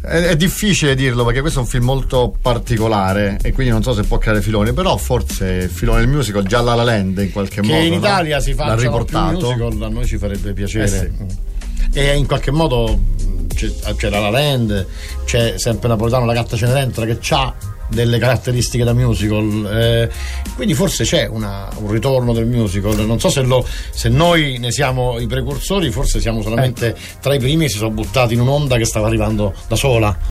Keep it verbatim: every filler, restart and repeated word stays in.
È, è difficile dirlo perché questo è un film molto particolare e quindi non so se può creare filoni, però forse il filone del musical già La La Land in qualche che modo in Italia no? si L'ha faccia più riportato. musical, a noi ci farebbe piacere. Eh sì. E in qualche modo c'è, c'è La La Land, c'è sempre Napolitano, La gatta Cenerentola, che c'ha delle caratteristiche da musical, eh, quindi forse c'è una, un ritorno del musical. Non so se, lo, se noi ne siamo i precursori, forse siamo solamente tra i primi e si sono buttati in un'onda che stava arrivando da sola.